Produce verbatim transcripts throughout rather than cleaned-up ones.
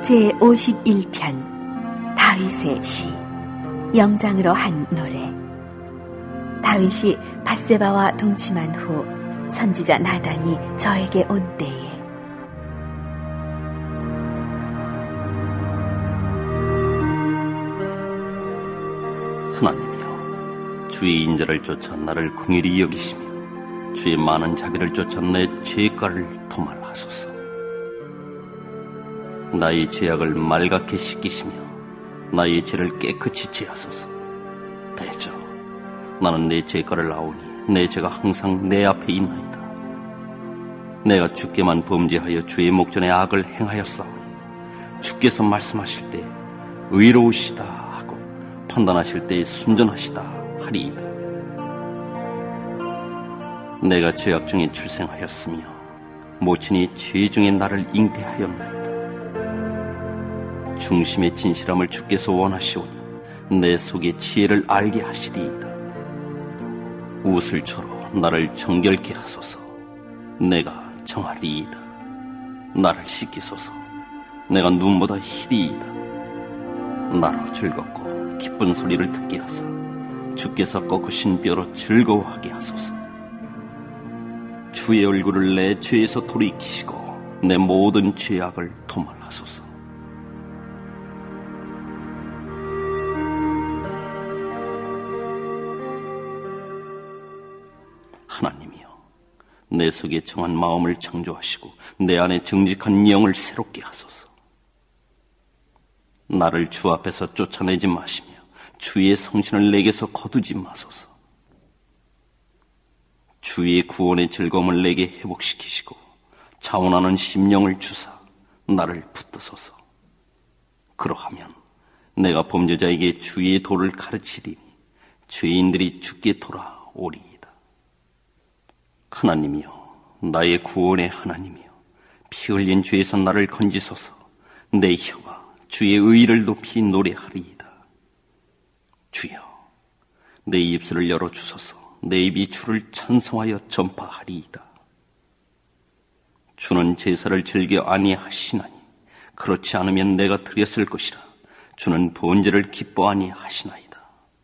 제오십일 편 다윗의 시 영장으로 한 노래. 다윗이 밧세바와 동침한 후 선지자 나단이 저에게 온 때에 하나님이여, 주의 인자를 쫓아 나를 긍휼히 여기시며 주의 많은 자비를 쫓아 내 죄가를 도말하소서. 나의 죄악을 맑게 씻기시며 나의 죄를 깨끗이 제하소서. 대저 나는 내 죄가를 아오니 내 죄가 항상 내 앞에 있나이다. 내가 주께만 범죄하여 주의 목전에 악을 행하였사오니 주께서 말씀하실 때 의로우시다 하고 판단하실 때 순전하시다 하리이다. 내가 죄악 중에 출생하였으며 모친이 죄 중에 나를 잉태하였나이다. 중심의 진실함을 주께서 원하시오니 내 속의 지혜를 알게 하시리이다. 우슬초로 나를 정결케 하소서. 내가 정하리이다. 나를 씻기소서. 내가 눈보다 희리이다. 나로 즐겁고 기쁜 소리를 듣게 하사 주께서 꺾으신 뼈로 즐거워하게 하소서. 주의 얼굴을 내 죄에서 돌이키시고 내 모든 죄악을 도말하소서. 하나님이여, 내 속에 정한 마음을 창조하시고 내 안에 정직한 영을 새롭게 하소서. 나를 주 앞에서 쫓아내지 마시며 주의 성신을 내게서 거두지 마소서. 주의 구원의 즐거움을 내게 회복시키시고 자원하는 심령을 주사 나를 붙드소서. 그러하면 내가 범죄자에게 주의 도를 가르치리니 죄인들이 주께 돌아오리이다. 하나님이여, 나의 구원의 하나님이여, 피 흘린 죄에서 나를 건지소서. 내 혀가 주의 의를 높이 노래하리이다. 주여, 내 입술을 열어주소서. 내 입이 주를 찬송하여 전파하리이다. 주는 제사를 즐겨 아니하시나니 그렇지 않으면 내가 드렸을 것이라. 주는 번제를 기뻐 아니하시나이다.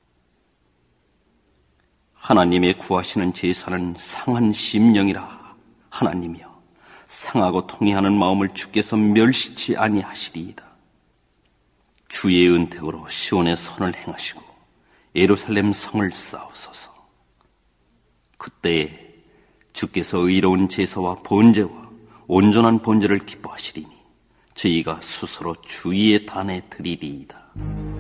하나님의 구하시는 제사는 상한 심령이라. 하나님이여, 상하고 통회하는 마음을 주께서 멸시치 아니하시리이다. 주의 은택으로 시온의 선을 행하시고 예루살렘 성을 쌓으소서. 그때에 주께서 의로운 제사와 번제와 온전한 번제를 기뻐하시리니 저희가 스스로 주의 단에 드리리이다.